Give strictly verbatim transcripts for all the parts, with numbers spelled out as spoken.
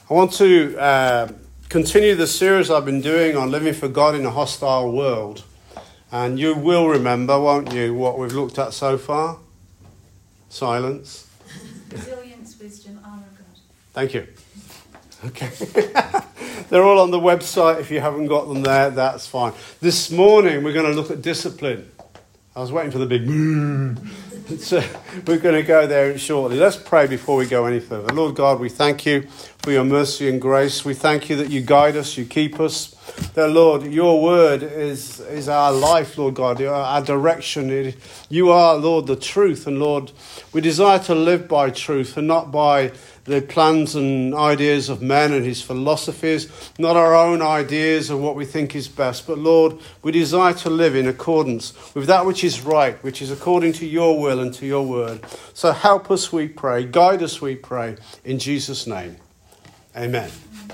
I want to uh, continue the series I've been doing on living for God in a hostile world. And you will remember, won't you, what we've looked at so far? Silence. Resilience, wisdom, honour of God. Thank you. Okay. They're all on the website. If you haven't got them there, that's fine. This morning, we're going to look at discipline. I was waiting for the big boom. So we're going to go there shortly. Let's pray before we go any further. Lord God, we thank you for your mercy and grace. We thank you that you guide us, you keep us. That, Lord, your word is, is our life, Lord God, our direction. It, you are, Lord, the truth. And, Lord, we desire to live by truth and not by the plans and ideas of men and his philosophies, not our own ideas of what we think is best. But, Lord, we desire to live in accordance with that which is right, which is according to your will and to your word. So help us, we pray. Guide us, we pray. In Jesus' name. Amen.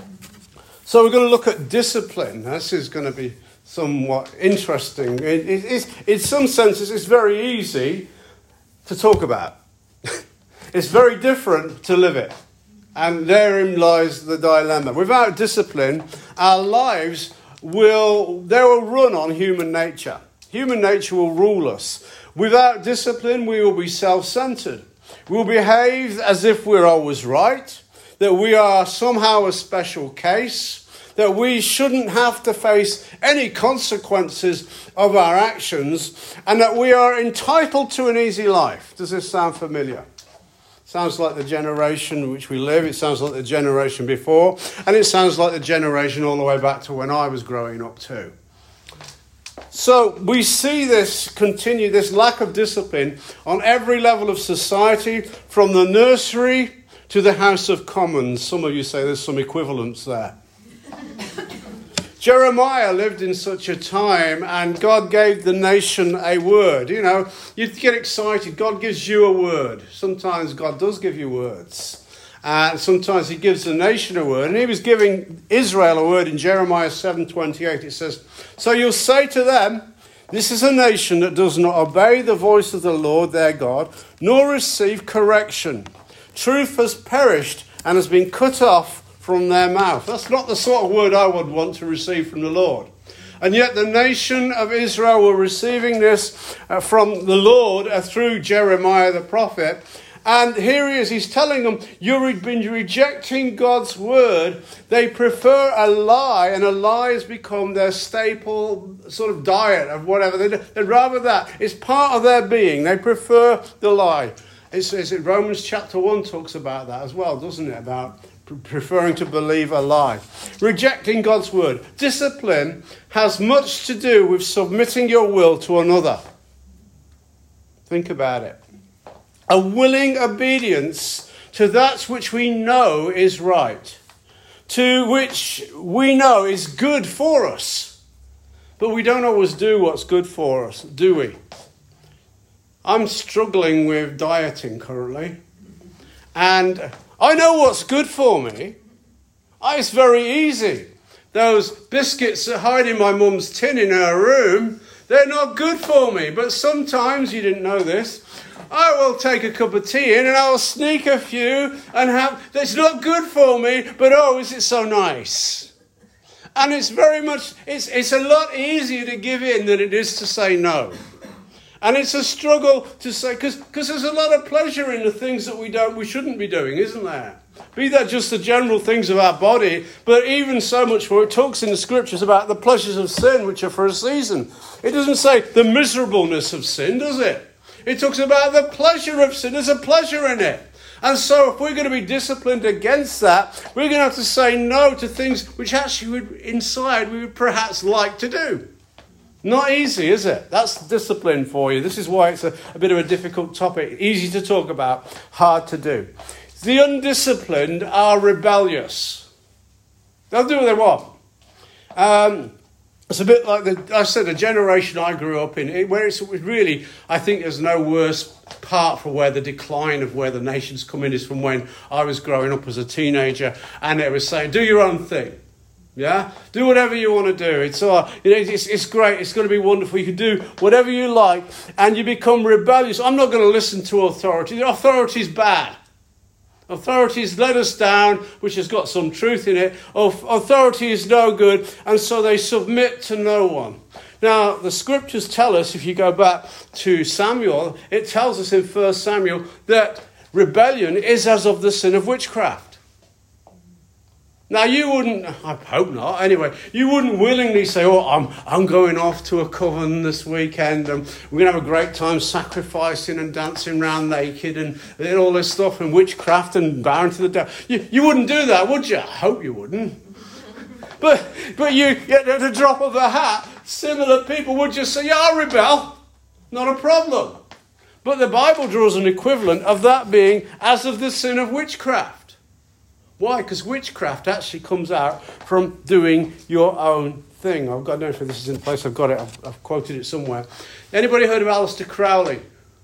So we're going to look at discipline. This is going to be somewhat interesting. It, it, it's, in some senses, it's very easy to talk about. It's very different to live it. And therein lies the dilemma. Without discipline, our lives will, they will run on human nature. Human nature will rule us. Without discipline, we will be self-centered. We'll behave as if we're always right, that we are somehow a special case, that we shouldn't have to face any consequences of our actions, and that we are entitled to an easy life. Does this sound familiar? Sounds like the generation which we live. It sounds like the generation before. And it sounds like the generation all the way back to when I was growing up too. So we see this continue, this lack of discipline on every level of society, from the nursery to the House of Commons. Some of you say there's some equivalence there. Jeremiah lived in such a time, and God gave the nation a word. You know, you'd get excited. God gives you a word. Sometimes God does give you words. And sometimes he gives the nation a word. And he was giving Israel a word in Jeremiah seven twenty-eight. It says, "So you'll say to them, this is a nation that does not obey the voice of the Lord their God, nor receive correction. Truth has perished and has been cut off from their mouth." That's not the sort of word I would want to receive from the Lord. And yet the nation of Israel were receiving this uh, from the Lord uh, through Jeremiah the prophet. And here he is, he's telling them, you've been rejecting God's word. They prefer a lie, and a lie has become their staple sort of diet of whatever. They'd, they'd rather that. It's part of their being. They prefer the lie. It's, it's, Romans chapter one talks about that as well, doesn't it? About preferring to believe a lie. Rejecting God's word. Discipline has much to do with submitting your will to another. Think about it. A willing obedience to that which we know is right, to which we know is good for us. But we don't always do what's good for us, do we? I'm struggling with dieting currently, and I know what's good for me. It's very easy. Those biscuits that hide in my mum's tin in her room, they're not good for me. But sometimes, you didn't know this, I will take a cup of tea in and I'll sneak a few and have, it's not good for me, but oh, is it so nice? And it's very much, it's, it's a lot easier to give in than it is to say no. And it's a struggle to say, because because there's a lot of pleasure in the things that we don't, we shouldn't be doing, isn't there? Be that just the general things of our body, but even so much more. It talks in the scriptures about the pleasures of sin, which are for a season. It doesn't say the miserableness of sin, does it? It talks about the pleasure of sin. There's a pleasure in it. And so if we're going to be disciplined against that, we're going to have to say no to things which actually would, inside we would perhaps like to do. Not easy, is it? That's discipline for you. This is why it's a, a bit of a difficult topic. Easy to talk about, hard to do. The undisciplined are rebellious. They'll do what they want. Um, it's a bit like, the, I said, the generation I grew up in, where it's really, I think there's no worse part for where the decline of where the nation's come in is from when I was growing up as a teenager, and they were saying, do your own thing. Yeah, do whatever you want to do. It's all, you know, it's, it's great. It's going to be wonderful. You can do whatever you like, and you become rebellious. I'm not going to listen to authority. The authority's bad. Authority's let us down, which has got some truth in it. Authority is no good, and so they submit to no one. Now, the scriptures tell us, if you go back to Samuel, it tells us in First Samuel that rebellion is as of the sin of witchcraft. Now, you wouldn't, I hope not, anyway, you wouldn't willingly say, oh, I'm I'm going off to a coven this weekend and we're going to have a great time sacrificing and dancing around naked and, and all this stuff and witchcraft and bowing to the devil. You, you wouldn't do that, would you? I hope you wouldn't. But but you, at the drop of a hat, similar people would just say, yeah, I'll rebel. Not a problem. But the Bible draws an equivalent of that being as of the sin of witchcraft. Why? Because witchcraft actually comes out from doing your own thing. I've got, I don't know if this is in place. I've got it. I've, I've quoted it somewhere. Anybody heard of Aleister Crowley?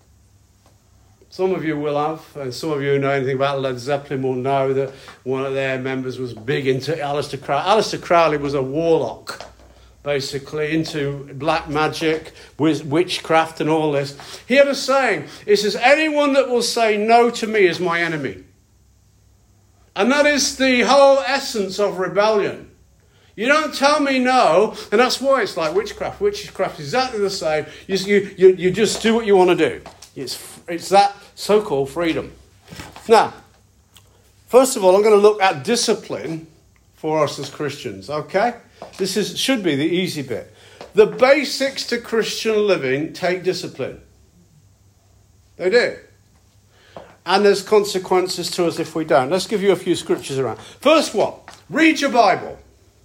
Some of you will have, and some of you who know anything about Led Zeppelin will know that one of their members was big into Aleister Crowley. Aleister Crowley was a warlock, basically, into black magic, witchcraft and all this. He had a saying. He says, anyone that will say no to me is my enemy. And that is the whole essence of rebellion. You don't tell me no, and that's why it's like witchcraft. Witchcraft is exactly the same. You, you, you just do what you want to do. It's, it's that so-called freedom. Now, first of all, I'm going to look at discipline for us as Christians, okay? This is should be the easy bit. The basics to Christian living take discipline. They do. And there's consequences to us if we don't. Let's give you a few scriptures around. First one, read your Bible.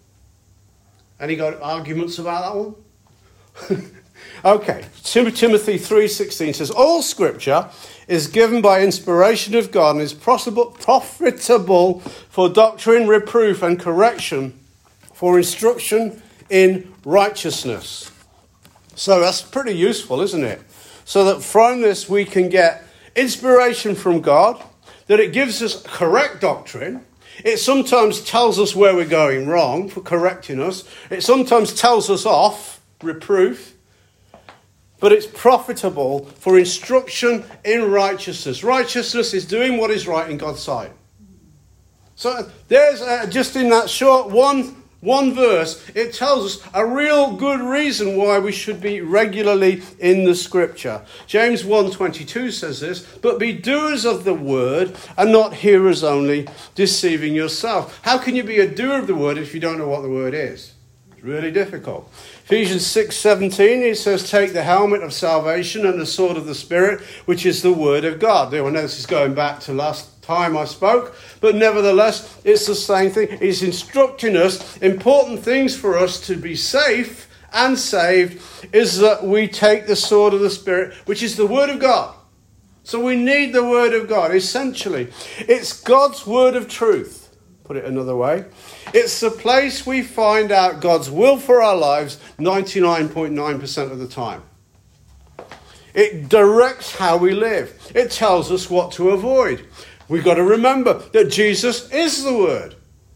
Any got arguments about that one? Okay, Timothy three sixteen says, all scripture is given by inspiration of God and is profitable for doctrine, reproof and correction, for instruction in righteousness. So that's pretty useful, isn't it? So that from this we can get inspiration from God, that it gives us correct doctrine. It sometimes tells us where we're going wrong for correcting us. It sometimes tells us off, reproof. But it's profitable for instruction in righteousness. Righteousness is doing what is right in God's sight. So there's uh, just in that short one One verse, it tells us a real good reason why we should be regularly in the scripture. James one twenty-two says this, but be doers of the word and not hearers only, deceiving yourself. How can you be a doer of the word if you don't know what the word is? It's really difficult. Ephesians six seventeen, it says, take the helmet of salvation and the sword of the Spirit, which is the word of God. I know this is going back to last time I spoke, but nevertheless, it's the same thing. It's instructing us, important things for us to be safe and saved, is that we take the sword of the Spirit, which is the word of God. So we need the word of God, essentially. It's God's word of truth, put it another way. It's the place we find out God's will for our lives ninety-nine point nine percent of the time. It directs how we live. It tells us what to avoid. We've got to remember that Jesus is the word.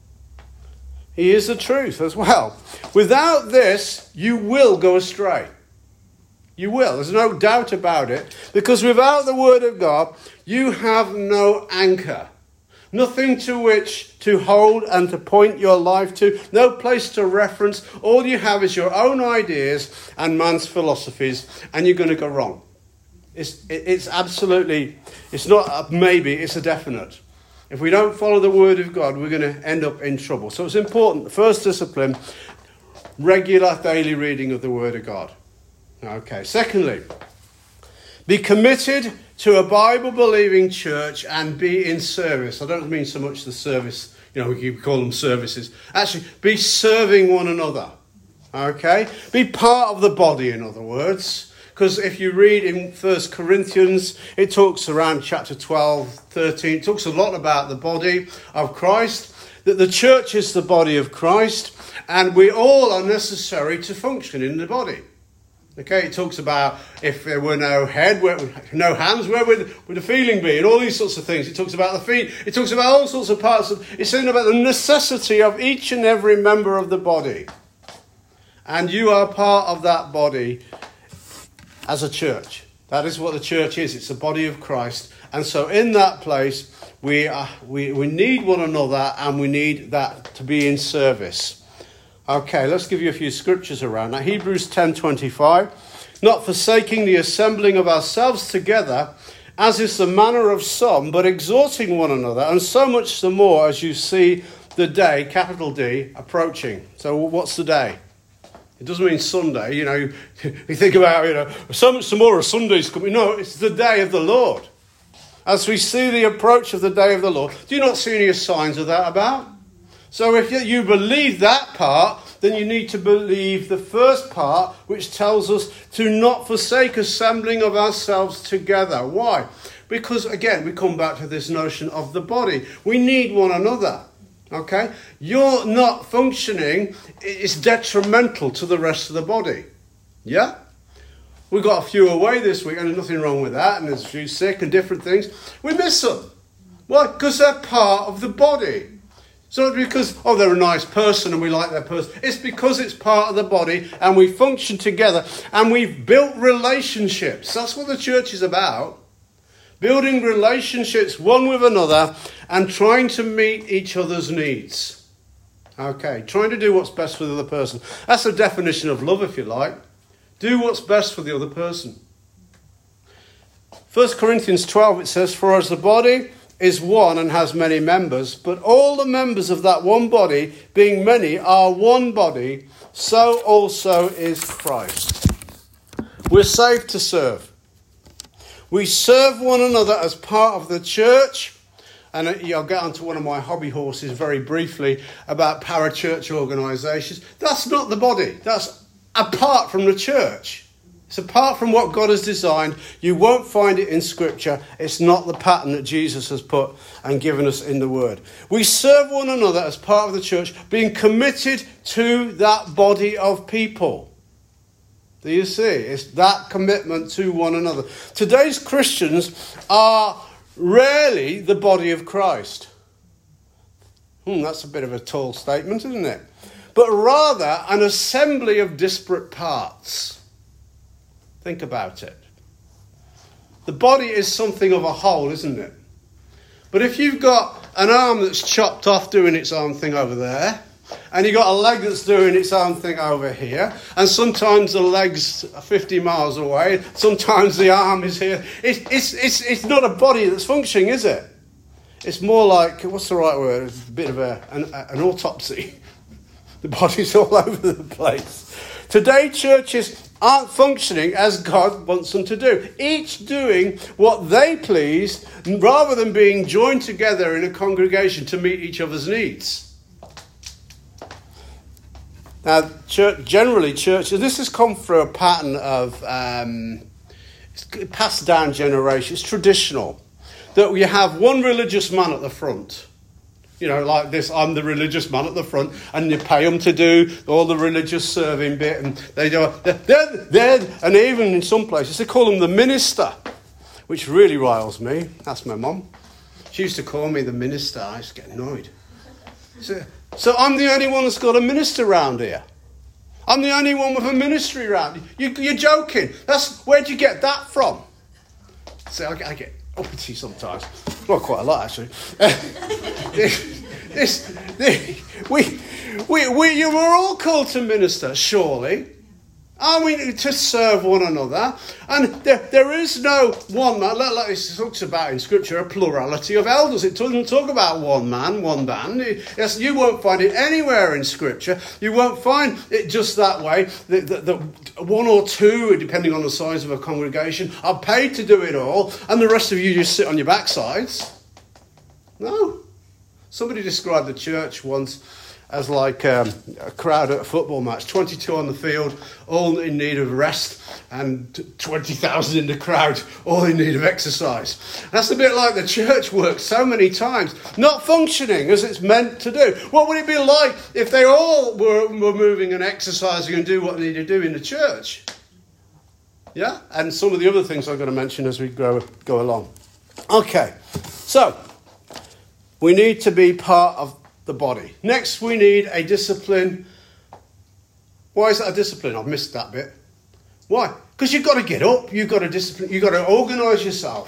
He is the truth as well. Without this, you will go astray. You will. There's no doubt about it. Because without the word of God, you have no anchor. Nothing to which to hold and to point your life to. No place to reference. All you have is your own ideas and man's philosophies. And you're going to go wrong. It's, it's absolutely, it's not a maybe, it's a definite. If we don't follow the word of God, we're going to end up in trouble. So it's important. The first discipline, regular daily reading of the word of God. Okay. Secondly, be committed to a Bible-believing church and be in service. I don't mean so much the service, you know, we could call them services. Actually, be serving one another. Okay? Be part of the body, in other words. Because if you read in First Corinthians, it talks around chapter twelve, thirteen, it talks a lot about the body of Christ, that the church is the body of Christ, and we all are necessary to function in the body. Okay, it talks about if there were no head, where, no hands, where would, would the feeling be? And all these sorts of things. It talks about the feet. It talks about all sorts of parts. Of, it's saying about the necessity of each and every member of the body. And you are part of that body as a church. That is what the church is. It's the body of Christ. And so in that place, we, are, we, we need one another, and we need that to be in service. Okay, let's give you a few scriptures around that. Hebrews ten twenty-five. Not forsaking the assembling of ourselves together, as is the manner of some, but exhorting one another, and so much the more as you see the day, capital D, approaching. So what's the day? It doesn't mean Sunday. You know, you, you think about, you know, so much the more a Sunday's coming. No, it's the day of the Lord. As we see the approach of the day of the Lord, do you not see any signs of that about? So if you believe that part, then you need to believe the first part, which tells us to not forsake assembling of ourselves together. Why? Because, again, we come back to this notion of the body. We need one another. Okay? You're not functioning. It's detrimental to the rest of the body. Yeah? We got a few away this week, and there's nothing wrong with that, and there's a few sick and different things. We miss them. Why? Because they're part of the body. It's not because, oh, they're a nice person and we like their person. It's because it's part of the body and we function together and we've built relationships. That's what the church is about. Building relationships one with another and trying to meet each other's needs. Okay, trying to do what's best for the other person. That's the definition of love, if you like. Do what's best for the other person. First Corinthians twelve, it says, for as the body is one and has many members, but all the members of that one body, being many, are one body, so also is Christ. We're saved to serve. We serve one another as part of the church. And I'll get onto one of my hobby horses very briefly about parachurch organisations. That's not the body. That's apart from the church. It's apart from what God has designed. You won't find it in Scripture. It's not the pattern that Jesus has put and given us in the Word. We serve one another as part of the church, being committed to that body of people. Do you see? It's that commitment to one another. Today's Christians are rarely the body of Christ. Hmm, that's a bit of a tall statement, isn't it? But rather an assembly of disparate parts. Think about it. The body is something of a whole, isn't it? But if you've got an arm that's chopped off doing its own thing over there, and you've got a leg that's doing its own thing over here, and sometimes the leg's fifty miles away, sometimes the arm is here, it's, it's, it's, it's not a body that's functioning, is it? It's more like, what's the right word? It's a bit of a, an, an autopsy. The body's all over the place. Today, churches aren't functioning as God wants them to do. Each doing what they please, rather than being joined together in a congregation to meet each other's needs. Now, church, generally, churches, this has come through a pattern of um, it's passed down generations. It's traditional that we have one religious man at the front. You know, like this, I'm the religious man at the front, and you pay them to do all the religious serving bit, and they do, they're, they're, and even in some places, they call them the minister, which really riles me. That's my mum. She used to call me the minister. I used to get annoyed. So, so I'm the only one that's got a minister around here. I'm the only one with a ministry around. You, you're joking. That's, where'd you get that from? So I, I get uppity sometimes. Not quite a lot, actually. this, this, this, we, we, we, you were all called to minister, surely. Are we to serve one another? And there, there is no one man, like it talks about in Scripture, a plurality of elders. It doesn't talk about one man, one band. Yes, you won't find it anywhere in Scripture. You won't find it just that way. The, the, the one or two, depending on the size of a congregation, are paid to do it all, and the rest of you just sit on your backsides. No. Somebody described the church once as like um, a crowd at a football match, twenty-two on the field, all in need of rest, and twenty thousand in the crowd, all in need of exercise. That's a bit like the church works so many times, not functioning as it's meant to do. What would it be like if they all were, were moving and exercising and do what they need to do in the church? Yeah, and some of the other things I'm going to mention as we go, go along. Okay, so we need to be part of the body. Next, we need a discipline. Why is that a discipline? I've missed that bit. Why? Because you've got to get up. You've got to discipline. You've got to organise yourself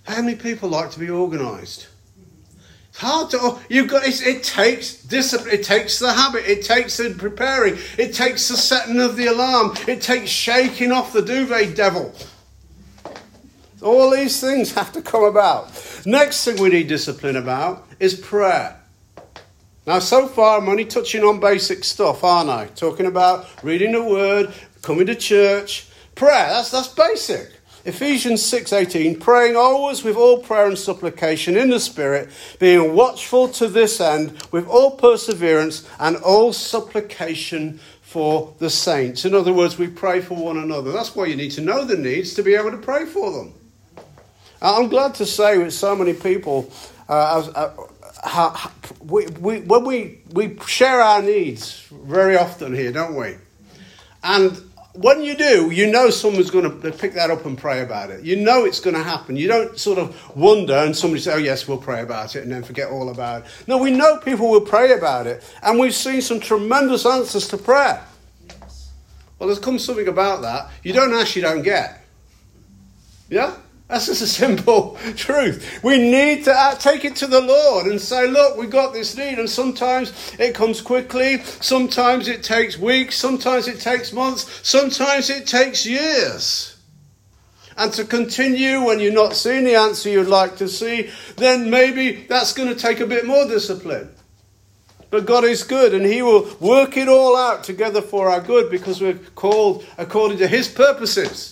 How many people like to be organised? It's hard to. You've got. It, it takes discipline. It takes the habit. It takes the preparing. It takes the setting of the alarm. It takes shaking off the duvet devil. All these things have to come about. Next thing we need discipline about is prayer. Now, so far, I'm only touching on basic stuff, aren't I? Talking about reading the word, coming to church. Prayer, that's, that's basic. Ephesians six eighteen, praying always with all prayer and supplication in the Spirit, being watchful to this end with all perseverance and all supplication for the saints. In other words, we pray for one another. That's why you need to know the needs to be able to pray for them. I'm glad to say with so many people, uh, uh, how, we, we, when we, we share our needs very often here, don't we? And when you do, you know someone's going to pick that up and pray about it. You know it's going to happen. You don't sort of wonder and somebody say, oh yes, we'll pray about it and then forget all about it. No, we know people will pray about it. And we've seen some tremendous answers to prayer. Well, there's come something about that. You don't ask, you don't get. Yeah? That's just a simple truth. We need to take it to the Lord and say, look, we've got this need. And sometimes it comes quickly. Sometimes it takes weeks. Sometimes it takes months. Sometimes it takes years. And to continue when you're not seeing the answer you'd like to see, then maybe that's going to take a bit more discipline. But God is good and he will work it all out together for our good because we're called according to his purposes.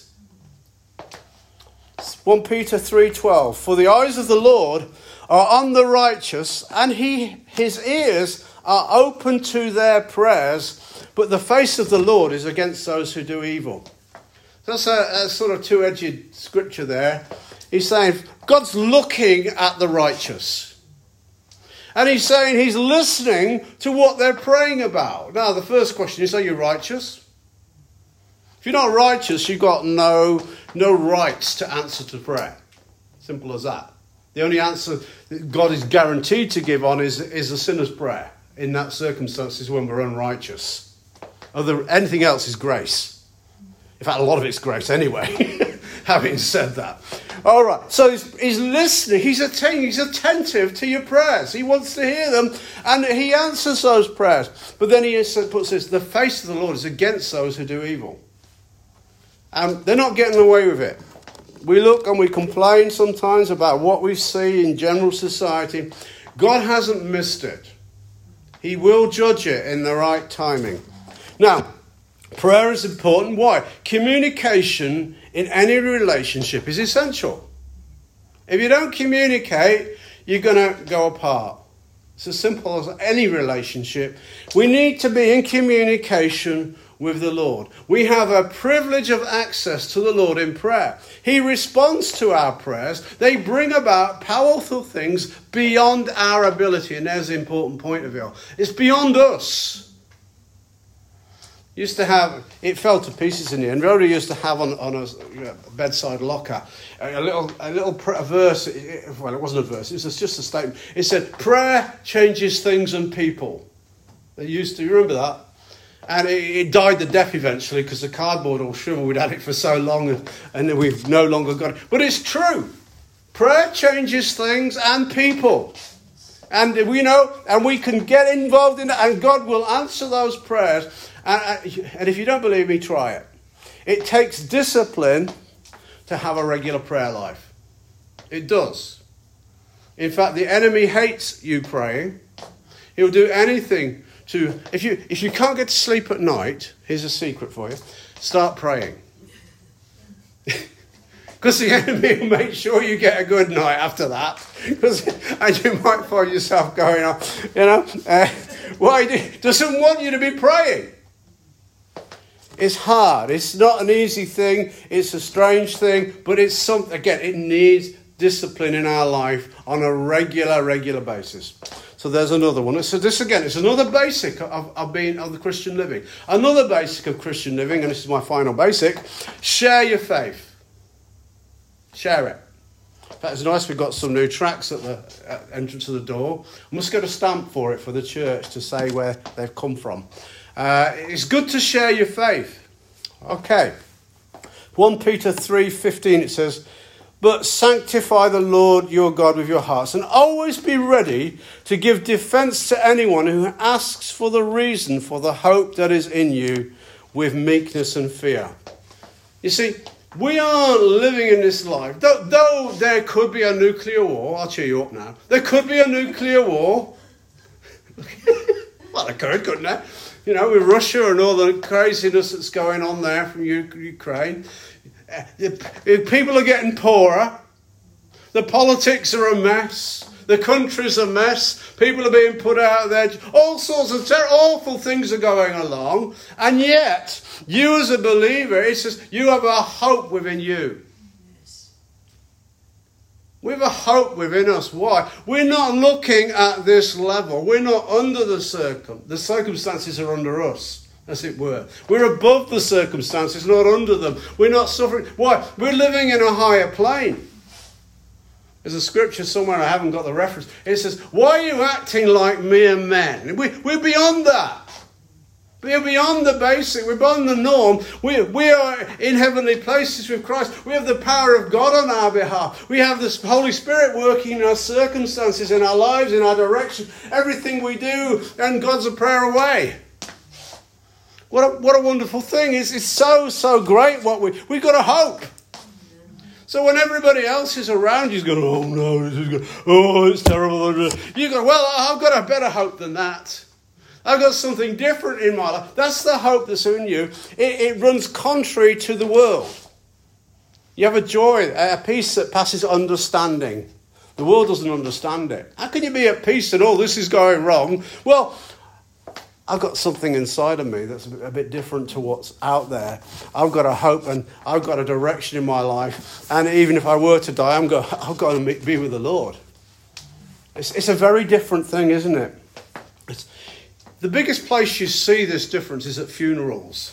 First Peter three twelve, for the eyes of the Lord are on the righteous, and he his ears are open to their prayers, but the face of the Lord is against those who do evil. That's a, a sort of two-edged scripture there. He's saying God's looking at the righteous. And he's saying he's listening to what they're praying about. Now, the first question is, are you righteous? If you're not righteous, you've got no, no rights to answer to prayer. Simple as that. The only answer that God is guaranteed to give on is, is a sinner's prayer. In that circumstance is when we're unrighteous. Other, anything else is grace. In fact, a lot of it's grace anyway, having said that. All right, so he's, he's listening, he's attentive, he's attentive to your prayers. He wants to hear them, and he answers those prayers. But then he puts this, the face of the Lord is against those who do evil. And they're not getting away with it. We look and we complain sometimes about what we see in general society. God hasn't missed it. He will judge it in the right timing. Now, prayer is important. Why? Communication in any relationship is essential. If you don't communicate, you're going to go apart. It's as simple as any relationship. We need to be in communication with the Lord. We have a privilege of access to the Lord in prayer. He responds to our prayers. They bring about powerful things beyond our ability. And there's the important point of it. It's beyond us. Used to have, it fell to pieces in the end. Rhoda used to have on, on a bedside locker a little a little a verse. Well, it wasn't a verse. It was just a statement. It said, prayer changes things and people. They used to, you remember that? And it, it died the death eventually because the cardboard all shriveled. We'd had it for so long and, and we've no longer got it. But it's true. Prayer changes things and people. And we know, and we can get involved in it, and God will answer those prayers. And, and if you don't believe me, try it. It takes discipline to have a regular prayer life. It does. In fact, the enemy hates you praying. He'll do anything to, if you if you can't get to sleep at night, here's a secret for you, start praying. Because the enemy will make sure you get a good night after that. Because and you might find yourself going on, you know, uh, why do, doesn't want you to be praying. It's hard. It's not an easy thing. It's a strange thing. But it's something, again, it needs discipline in our life on a regular, regular basis. So there's another one. So this, again, it's another basic of, of being of the Christian living. Another basic of Christian living, and this is my final basic, share your faith. Share it. In fact, it's nice we've got some new tracts at the at entrance of the door. I must get a stamp for it for the church to say where they've come from. Uh, it's good to share your faith. Okay. First Peter three fifteen, it says, But sanctify the Lord your God with your hearts, and always be ready to give defense to anyone who asks for the reason for the hope that is in you with meekness and fear. You see, we aren't living in this life. Though, though there could be a nuclear war, I'll cheer you up now. There could be a nuclear war. Well, it could, couldn't it? You know, with Russia and all the craziness that's going on there from Ukraine. People are getting poorer. The politics are a mess. The country's a mess. People are being put out of their... All sorts of ter- awful things are going along. And yet, you as a believer, it says you have a hope within you. Yes. We have a hope within us. Why? We're not looking at this level. We're not under the circum. The circumstances are under us, as it were. We're above the circumstances, not under them. We're not suffering. Why? We're living in a higher plane. There's a scripture somewhere, I haven't got the reference. It says, why are you acting like mere men? We, we're beyond that. We're beyond the basic. We're beyond the norm. We, we are in heavenly places with Christ. We have the power of God on our behalf. We have the Holy Spirit working in our circumstances, in our lives, in our direction. Everything we do, and God's a prayer away. What a, what a wonderful thing. It's, it's so, so great what we... We've got a hope. So when everybody else is around, you's going, oh no, this is good. Oh, it's terrible. You go, well, I've got a better hope than that. I've got something different in my life. That's the hope that's in you. It, it runs contrary to the world. You have a joy, a peace that passes understanding. The world doesn't understand it. How can you be at peace and all this is going wrong? Well, I've got something inside of me that's a bit different to what's out there. I've got a hope and I've got a direction in my life. And even if I were to die, I'm go, I've got to be with the Lord. It's, it's a very different thing, isn't it? It's, the biggest place you see this difference is at funerals.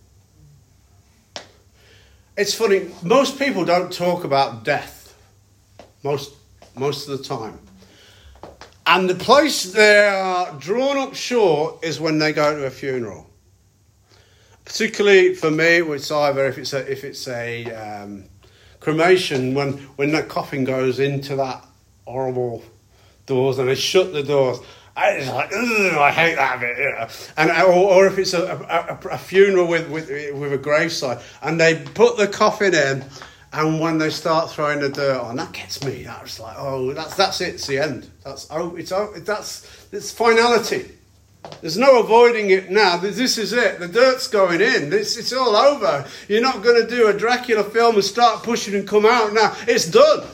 It's funny, most people don't talk about death most, most of the time. And the place they are drawn up short is when they go to a funeral. Particularly for me, it's either if it's a, if it's a um, cremation, when, when that coffin goes into that horrible doors and they shut the doors. I just like, I hate that bit, you know. And or, or if it's a, a, a funeral with, with with a graveside and they put the coffin in. And when they start throwing the dirt on, that gets me. That's like, oh, that's that's it. It's the end. That's oh, it's oh, that's it's finality. There's no avoiding it now. This is it. The dirt's going in. It's it's all over. You're not going to do a Dracula film and start pushing and come out now. It's done.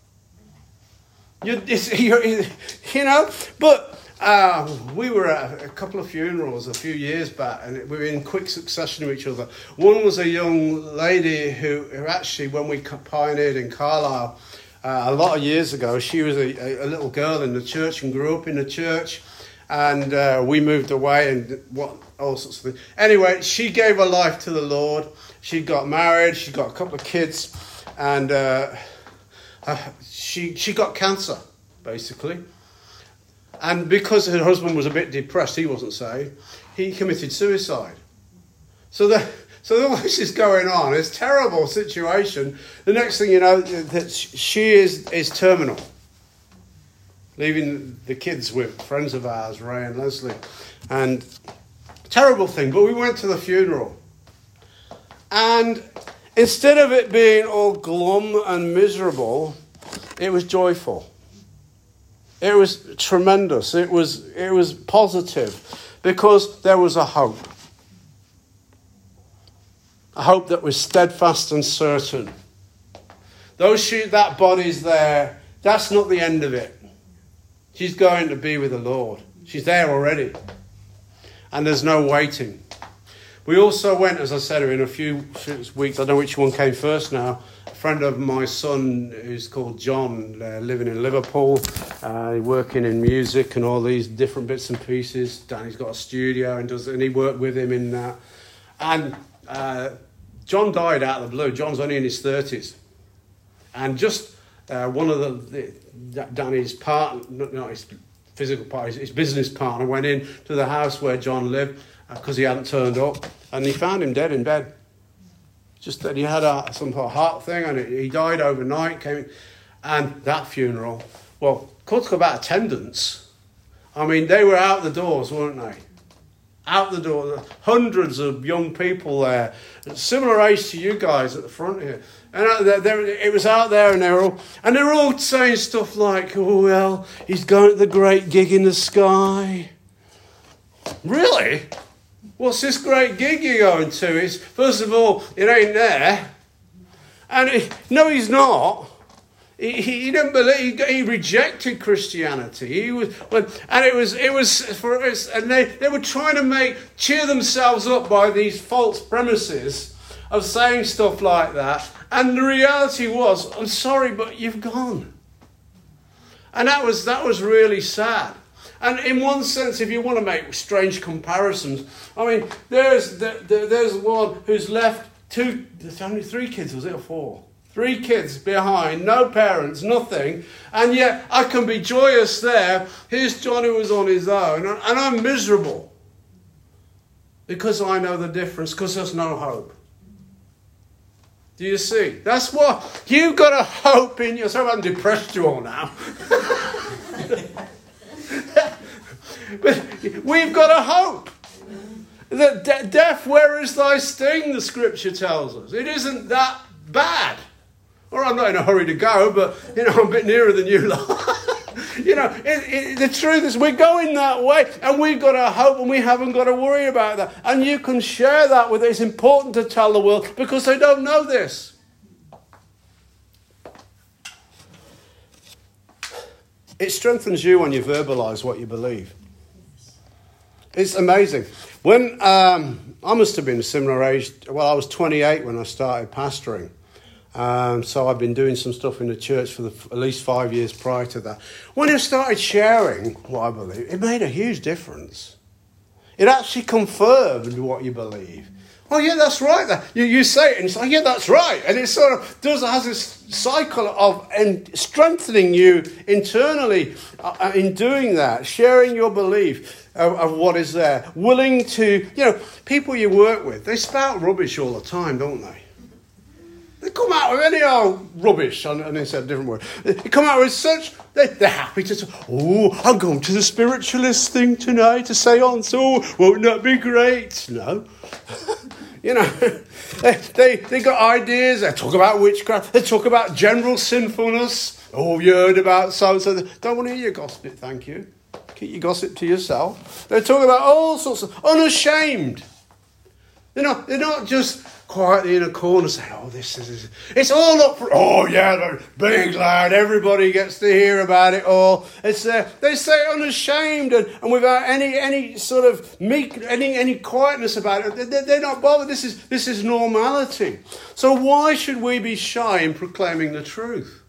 You, it's, you're, you know, but. Uh, we were at a couple of funerals a few years back and we were in quick succession with each other. One was a young lady who, who actually, when we pioneered in Carlisle uh, a lot of years ago, she was a, a little girl in the church and grew up in the church, and uh, we moved away and what all sorts of things. Anyway, she gave her life to the Lord. She got married, she got a couple of kids, and uh, uh, she she got cancer, basically. And because her husband was a bit depressed, he wasn't saved, he committed suicide. So the, so all this is going on. It's a terrible situation. The next thing you know, that she is, is terminal. Leaving the kids with friends of ours, Ray and Leslie. And terrible thing. But we went to the funeral. And instead of it being all glum and miserable, it was joyful. It was tremendous. It was it was positive because there was a hope. A hope that was steadfast and certain. Though she, that body's there, that's not the end of it. She's going to be with the Lord. She's there already. And there's no waiting. We also went, as I said, in a few weeks, I don't know which one came first now, a friend of my son who's called John, uh, living in Liverpool, uh, working in music and all these different bits and pieces. Danny's got a studio and does, and he worked with him in that. And uh, John died out of the blue. John's only in his thirties. And just uh, one of the, the Danny's partner, not his physical partner, his business partner, went in to the house where John lived because uh, he hadn't turned up, and he found him dead in bed. Just that he had a, some heart thing and he died overnight. Came in, and that funeral, well, talk about attendance. I mean, they were out the doors, weren't they? Out the door. Hundreds of young people there. Similar age to you guys at the front here. And they, they, it was out there and they were all, and they were all saying stuff like, oh, well, he's going to the great gig in the sky. Really? What's this great gig you're going to? It's, first of all, it ain't there. And it, no, he's not. He, he, he didn't believe. He, he rejected Christianity. He was, and it was, it was for us. And they, they were trying to make cheer themselves up by these false premises of saying stuff like that. And the reality was, I'm sorry, but you've gone. And that was that was really sad. And in one sense, if you want to make strange comparisons, I mean, there's there, there's one who's left two, there's only three kids, was it, or four? Three kids behind, no parents, nothing. And yet I can be joyous there. Here's John who was on his own, and I'm miserable. Because I know the difference, because there's no hope. Do you see? That's what, you've got a hope in yourself. I haven't depressed you all now. But we've got a hope. That de- death, where is thy sting, the scripture tells us. It isn't that bad. Or I'm not in a hurry to go, but, you know, I'm a bit nearer than you lot. You know, it, it, the truth is we're going that way and we've got a hope and we haven't got to worry about that. And you can share that with it. It's important to tell the world because they don't know this. It strengthens you when you verbalise what you believe. It's amazing. When um, I must have been a similar age. Well, I was twenty-eight when I started pastoring. Um, so I've been doing some stuff in the church for the, at least five years prior to that. When I started sharing what I believe, it made a huge difference. It actually confirmed what you believe. Oh, yeah, that's right. That you, you say it and it's like, yeah, that's right. And it sort of does has this cycle of and strengthening you internally uh, in doing that, sharing your belief of, of what is there. Willing to, you know, people you work with, they spout rubbish all the time, don't they? They come out with any old rubbish, and they said a different word. They come out with such, they, they're happy to say, oh, I'm going to the spiritualist thing tonight to say on, so won't that be great? No. You know, they, they, they got ideas, they talk about witchcraft, they talk about general sinfulness. Oh, you heard about so-and-so. Don't want to hear your gossip, thank you. Keep your gossip to yourself. They talk about all sorts of, unashamed. They're not, they're not just quietly in a corner saying, oh, this is... It's all up for... Oh, yeah, they're big, loud. Everybody gets to hear about it all. It's uh, They say it unashamed and, and without any any sort of meek, any any quietness about it. They, they're not bothered. This is, this is normality. So why should we be shy in proclaiming the truth?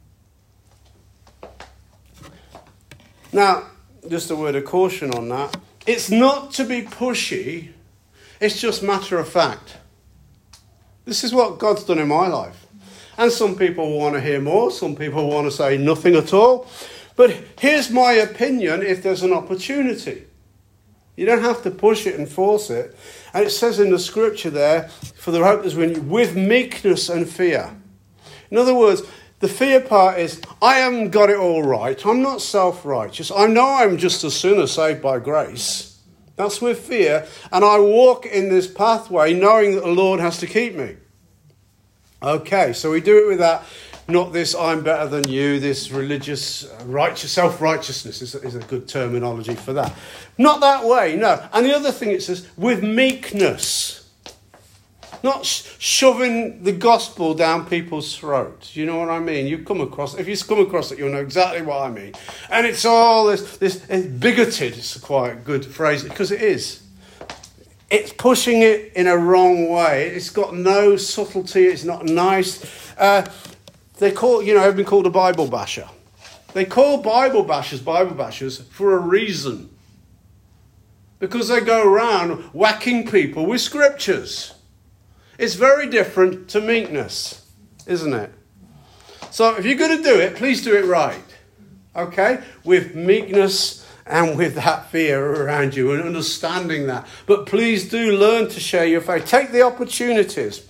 Now, just a word of caution on that. It's not to be pushy. It's just matter of fact. This is what God's done in my life. And some people want to hear more. Some people want to say nothing at all. But here's my opinion if there's an opportunity. You don't have to push it and force it. And it says in the scripture there, for the hope that's in you, with meekness and fear. In other words, the fear part is, I haven't got it all right. I'm not self-righteous. I know I'm just a sinner saved by grace. That's with fear. And I walk in this pathway knowing that the Lord has to keep me. Okay, so we do it with that. Not this I'm better than you, this religious, righteous, self-righteousness is, is a good terminology for that. Not that way, no. And the other thing it says, with meekness. Not sh- shoving the gospel down people's throats. You know what I mean? You come across, if you come across it, you'll know exactly what I mean. And it's all this, this it's bigoted, it's quite a good phrase, because it is. It's pushing it in a wrong way. It's got no subtlety, it's not nice. Uh, they call, you know, I've been called a Bible basher. They call Bible bashers Bible bashers for a reason. Because they go around whacking people with scriptures. It's very different to meekness, isn't it? So if you're going to do it, please do it right. Okay? With meekness and with that fear around you and understanding that. But please do learn to share your faith. Take the opportunities.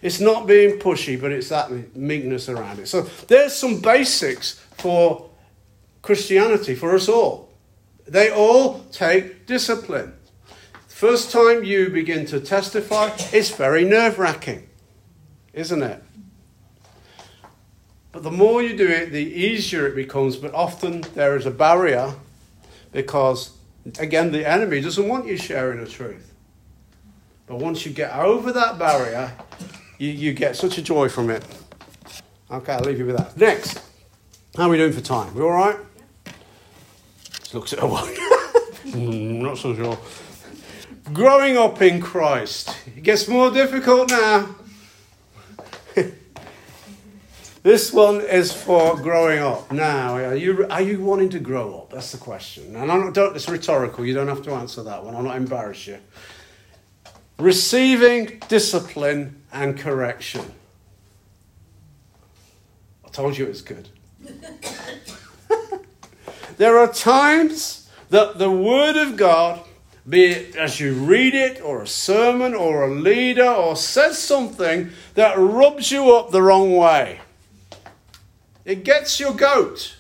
It's not being pushy, but it's that meekness around it. So there's some basics for Christianity, for us all. They all take discipline. First time you begin to testify, it's very nerve-wracking, isn't it? But the more you do it, the easier it becomes. But often there is a barrier because, again, the enemy doesn't want you sharing the truth. But once you get over that barrier, you, you get such a joy from it. Okay, I'll leave you with that. Next, how are we doing for time? We all right? Just looks at her watch. mm, not so sure. Growing up in Christ. It gets more difficult now. This one is for growing up. Now, are you are you wanting to grow up? That's the question. And I don't, don't, it's rhetorical. You don't have to answer that one. I'll not embarrass you. Receiving discipline and correction. I told you it was good. There are times that the Word of God, be it as you read it, or a sermon, or a leader, or says something that rubs you up the wrong way. It gets your goat.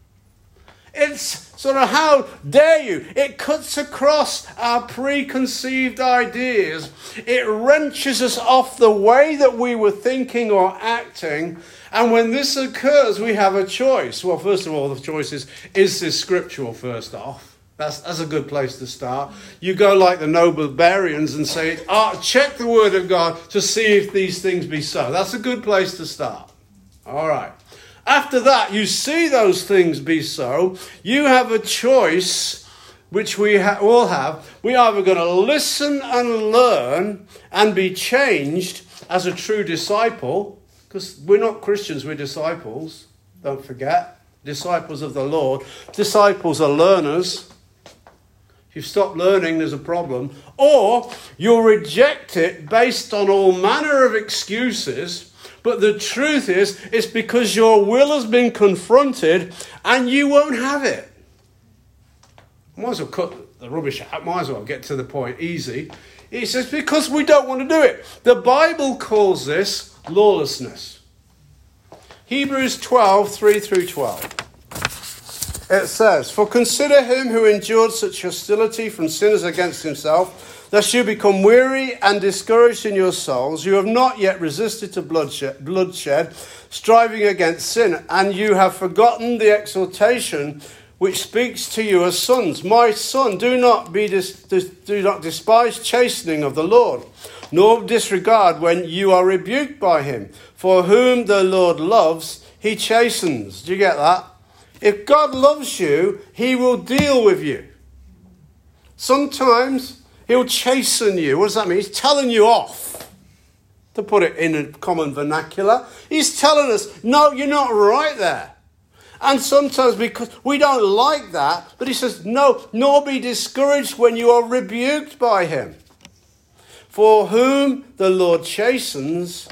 It's sort of, how dare you? It cuts across our preconceived ideas. It wrenches us off the way that we were thinking or acting. And when this occurs, we have a choice. Well, first of all, the choice is, is this scriptural first off? That's, that's a good place to start. You go like the noble Bereans and say, oh, check the word of God to see if these things be so. That's a good place to start. All right. After that, you see those things be so. You have a choice, which we ha- all have. We're either going to listen and learn and be changed as a true disciple, because we're not Christians, we're disciples. Don't forget. Disciples of the Lord. Disciples are learners. If you stop learning, there's a problem. Or you'll reject it based on all manner of excuses. But the truth is, it's because your will has been confronted and you won't have it. Might as well cut the rubbish out. Might as well get to the point easy. He says, because we don't want to do it. The Bible calls this lawlessness. Hebrews twelve, three through twelve. It says, for consider him who endured such hostility from sinners against himself, lest you become weary and discouraged in your souls. You have not yet resisted to bloodshed, bloodshed, striving against sin, and you have forgotten the exhortation which speaks to you as sons. My son, do not be dis, dis, do not despise chastening of the Lord, nor disregard when you are rebuked by him. For whom the Lord loves, he chastens. Do you get that? If God loves you, he will deal with you. Sometimes he'll chasten you. What does that mean? He's telling you off. To put it in a common vernacular, he's telling us, no, you're not right there. And sometimes because we don't like that, but he says, no, nor be discouraged when you are rebuked by him. For whom the Lord chastens,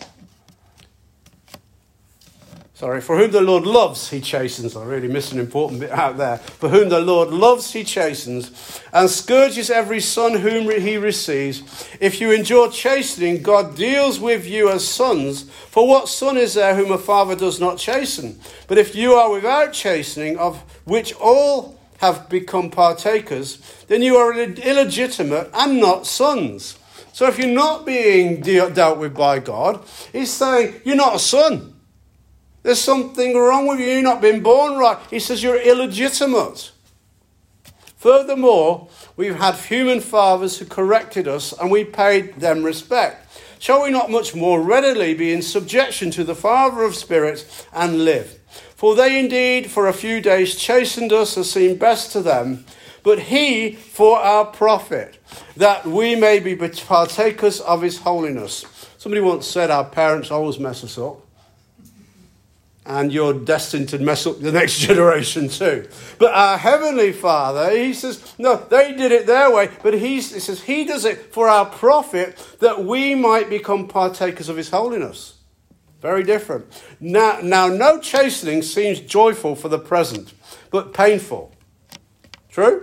sorry, for whom the Lord loves, he chastens. I really missed an important bit out there. For whom the Lord loves, he chastens, and scourges every son whom he receives. If you endure chastening, God deals with you as sons. For what son is there whom a father does not chasten? But if you are without chastening, of which all have become partakers, then you are illegitimate and not sons. So if you're not being de- dealt with by God, he's saying you're not a son. There's something wrong with you. You've not been born right. He says you're illegitimate. Furthermore, we've had human fathers who corrected us and we paid them respect. Shall we not much more readily be in subjection to the Father of spirits and live? For they indeed for a few days chastened us as seemed best to them, but he for our profit, that we may be partakers of his holiness. Somebody once said our parents always mess us up. And you're destined to mess up the next generation too. But our Heavenly Father, he says, no, they did it their way. But he, he says he does it for our profit, that we might become partakers of his holiness. Very different. Now, now no chastening seems joyful for the present, but painful. True?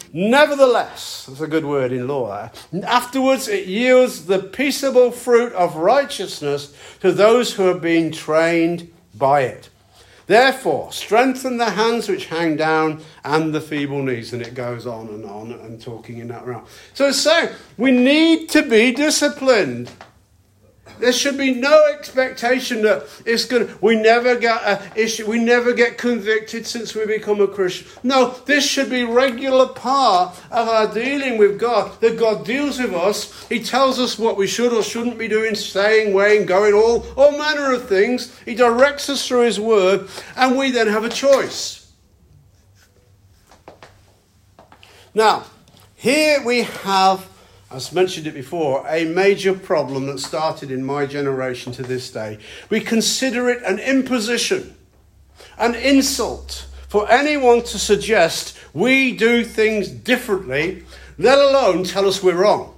Nevertheless, that's a good word in law. Afterwards, it yields the peaceable fruit of righteousness to those who have been trained by it. Therefore, strengthen the hands which hang down and the feeble knees. And it goes on and on and talking in that realm. So it's saying we need to be disciplined. There should be no expectation that it's going to, we never get a issue, we never get convicted since we become a Christian. No, this should be a regular part of our dealing with God, that God deals with us. He tells us what we should or shouldn't be doing, staying, weighing, going, all, all manner of things. He directs us through his word, and we then have a choice. Now, here we have, as mentioned it before, a major problem that started in my generation to this day. We consider it an imposition, an insult for anyone to suggest we do things differently, let alone tell us we're wrong.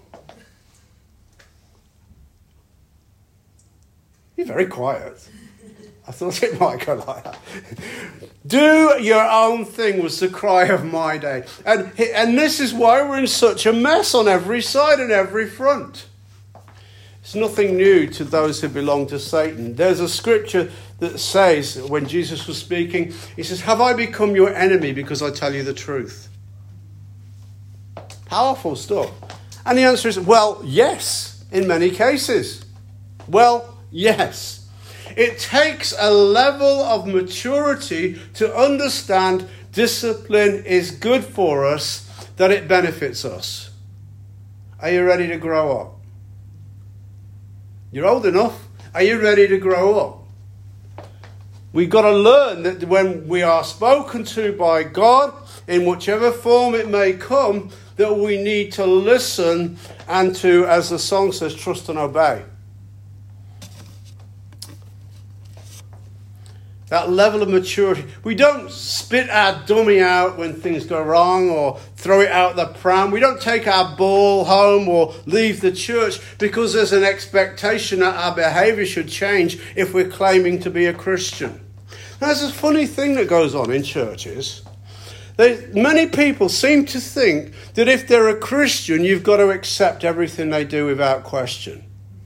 You're very quiet. I thought it might go like that. Do your own thing was the cry of my day. And, and this is why we're in such a mess on every side and every front. It's nothing new to those who belong to Satan. There's a scripture that says, when Jesus was speaking, he says, have I become your enemy because I tell you the truth? Powerful stuff. And the answer is, well, yes, in many cases. Well, yes. It takes a level of maturity to understand discipline is good for us, that it benefits us. Are you ready to grow up? You're old enough. Are you ready to grow up? We've got to learn that when we are spoken to by God, in whichever form it may come, that we need to listen and to, as the song says, trust and obey. That level of maturity. We don't spit our dummy out when things go wrong or throw it out the pram. We don't take our ball home or leave the church because there's an expectation that our behaviour should change if we're claiming to be a Christian. Now, there's a funny thing that goes on in churches. They, many people seem to think that if they're a Christian, you've got to accept everything they do without question.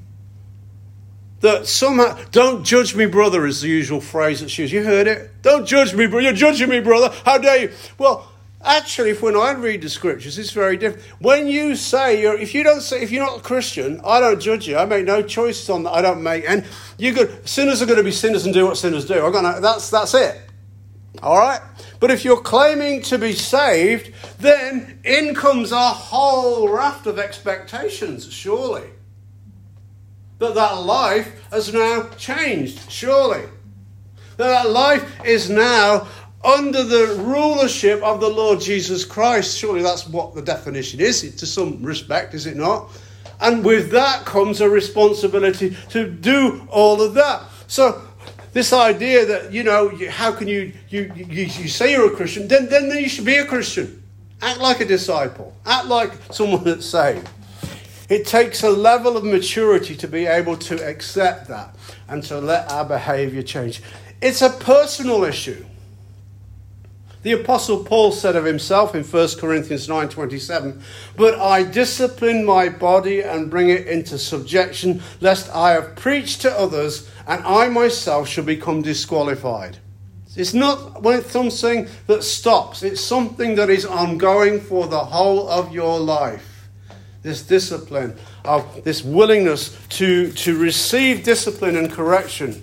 That somehow, don't judge me, brother, is the usual phrase that's used. You heard it? Don't judge me, brother. You're judging me, brother. How dare you? Well, actually, if when I read the scriptures, it's very different. When you say, you're, if you don't say, if you're not a Christian, I don't judge you. I make no choices on that. I don't make, and you good. Sinners are going to be sinners and do what sinners do. I'm gonna, that's that's it. All right. But if you're claiming to be saved, then in comes a whole raft of expectations. Surely. That that life has now changed, surely. That that life is now under the rulership of the Lord Jesus Christ. Surely that's what the definition is, to some respect, is it not? And with that comes a responsibility to do all of that. So this idea that, you know, how can you, you, you, you say you're a Christian, then, then you should be a Christian. Act like a disciple. Act like someone that's saved. It takes a level of maturity to be able to accept that and to let our behaviour change. It's a personal issue. The Apostle Paul said of himself in First Corinthians nine twenty-seven, but I discipline my body and bring it into subjection, lest I have preached to others and I myself shall become disqualified. It's not when it's something that stops. It's something that is ongoing for the whole of your life. This discipline, of this willingness to, to receive discipline and correction.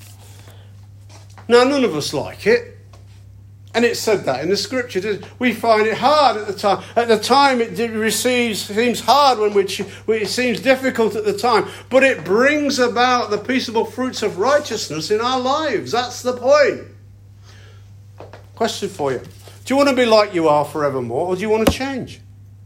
Now, none of us like it. And it said that in the scripture. We find it hard at the time. At the time, it receives, seems hard when we, it seems difficult at the time. But it brings about the peaceable fruits of righteousness in our lives. That's the point. Question for you. Do you want to be like you are forevermore, or do you want to change?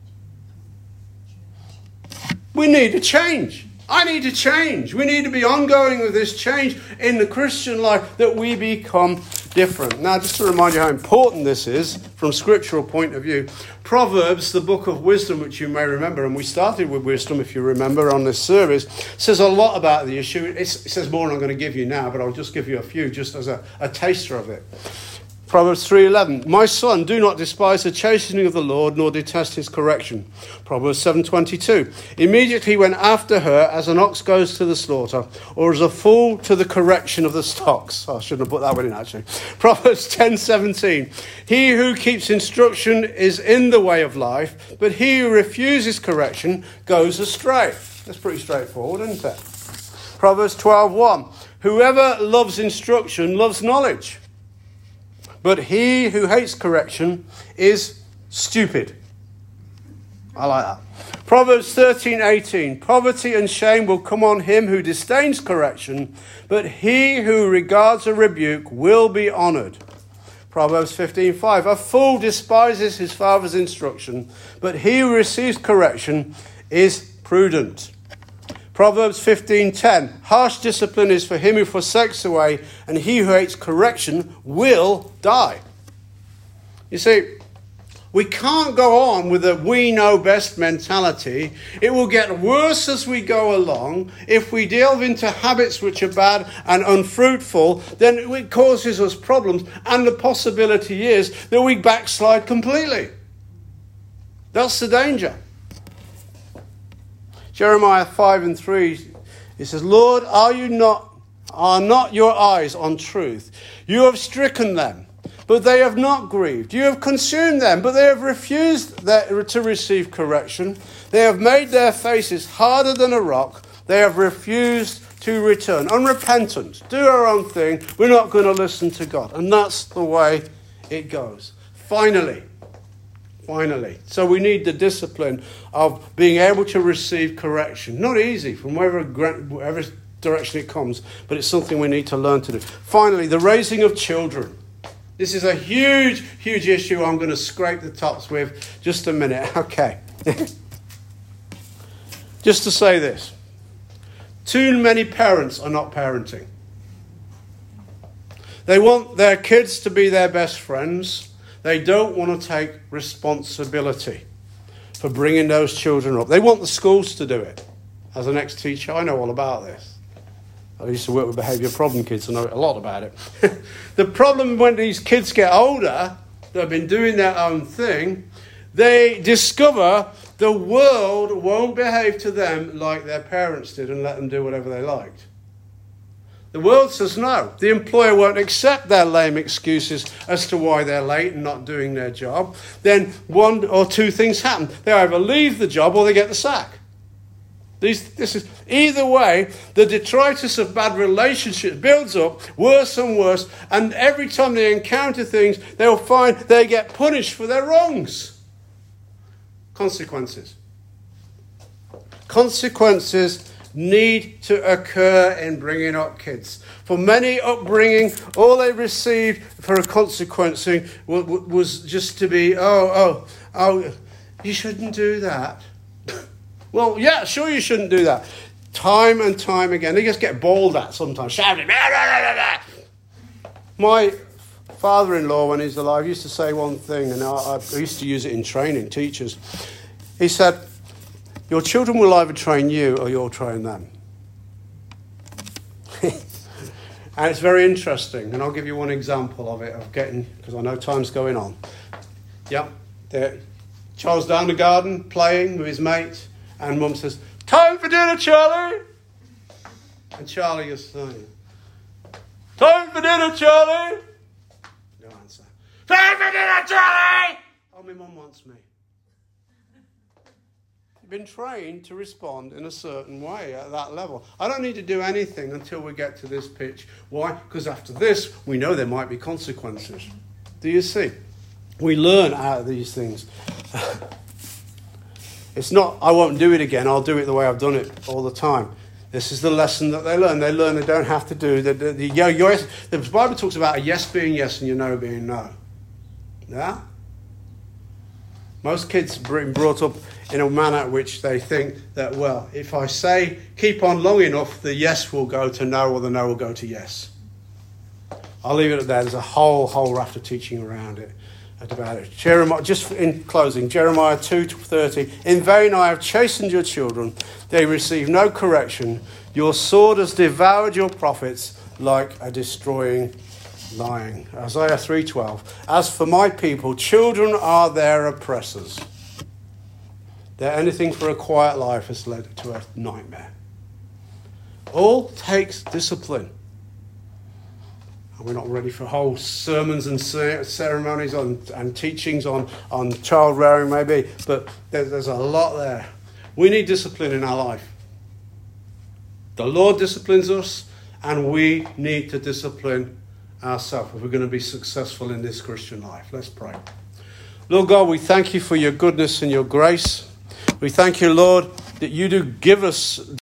We need a change. I need to change. We need to be ongoing with this change in the Christian life, that we become different. Now, just to remind you how important this is from scriptural point of view, Proverbs, the book of wisdom, which you may remember, and we started with wisdom, if you remember, on this service, says a lot about the issue. It's, it says more than I'm going to give you now, but I'll just give you a few just as a, a taster of it. Proverbs three eleven, my son, do not despise the chastening of the Lord, nor detest his correction. Proverbs seven twenty-two, immediately he went after her as an ox goes to the slaughter, or as a fool to the correction of the stocks. Oh, I shouldn't have put that one in, actually. Proverbs ten seventeen, he who keeps instruction is in the way of life, but he who refuses correction goes astray. That's pretty straightforward, isn't it? Proverbs twelve one, whoever loves instruction loves knowledge, but he who hates correction is stupid. I like that. Proverbs thirteen eighteen, poverty and shame will come on him who disdains correction, but he who regards a rebuke will be honoured. Proverbs fifteen five, a fool despises his father's instruction, but he who receives correction is prudent. Proverbs fifteen ten, harsh discipline is for him who forsakes the way, and he who hates correction will die. You see, we can't go on with a we know best mentality. It will get worse as we go along. If we delve into habits which are bad and unfruitful, then it causes us problems, and the possibility is that we backslide completely. That's the danger. Jeremiah five and three, it says, Lord, are you not, are not your eyes on truth? You have stricken them, but they have not grieved. You have consumed them, but they have refused their, to receive correction. They have made their faces harder than a rock. They have refused to return. Unrepentant, do our own thing. We're not going to listen to God. And that's the way it goes. Finally, Finally. So we need the discipline of being able to receive correction. Not easy from wherever, wherever direction it comes, but it's something we need to learn to do. Finally, the raising of children. This is a huge, huge issue I'm going to scrape the tops with just a minute. Okay. Just to say this. Too many parents are not parenting. They want their kids to be their best friends. They don't want to take responsibility for bringing those children up. They want the schools to do it. As an ex-teacher, I know all about this. I used to work with behaviour problem kids, and I know a lot about it. The problem when these kids get older, they've been doing their own thing, they discover the world won't behave to them like their parents did and let them do whatever they liked. The world says no. The employer won't accept their lame excuses as to why they're late and not doing their job. Then one or two things happen. They either leave the job or they get the sack. These, this is either way, the detritus of bad relationships builds up worse and worse, and every time they encounter things, they'll find they get punished for their wrongs. Consequences. Consequences need to occur in bringing up kids. For many upbringing, all they received for a consequence was just to be, oh, oh, oh, you shouldn't do that. Well, yeah, sure you shouldn't do that. Time and time again. They just get bawled at sometimes, shouting. My father-in-law, when he's alive, used to say one thing, and I, I used to use it in training teachers. He said, your children will either train you or you'll train them. And it's very interesting. And I'll give you one example of it, of getting, because I know time's going on. Yep. There, Charles down the garden playing with his mate. And Mum says, time for dinner, Charlie. And Charlie is saying, time for dinner, Charlie. No answer. Time for dinner, Charlie. Oh, my mum wants me. Been trained to respond in a certain way at that level. I don't need to do anything until we get to this pitch. Why? Because after this, we know there might be consequences. Do you see? We learn out of these things. It's not, I won't do it again, I'll do it the way I've done it all the time. This is the lesson that they learn. They learn they don't have to do the, the, the, the, the Bible talks about a yes being yes and your no being no. Yeah? Most kids are being brought up in a manner which they think that, well, if I say keep on long enough, the yes will go to no or the no will go to yes. I'll leave it at that. There's a whole, whole raft of teaching around it. About it. Jeremiah, just in closing, Jeremiah two thirty. In vain I have chastened your children. They receive no correction. Your sword has devoured your prophets like a destroying lying. Isaiah three twelve. As for my people, children are their oppressors. Their anything for a quiet life has led to a nightmare. All takes discipline. And we're not ready for whole sermons and ceremonies on, and teachings on, on child rearing maybe, but there's, there's a lot there. We need discipline in our life. The Lord disciplines us, and we need to discipline ourselves if we're going to be successful in this Christian life. Let's pray. Lord God, we thank you for your goodness and your grace. We thank you, Lord, that you do give us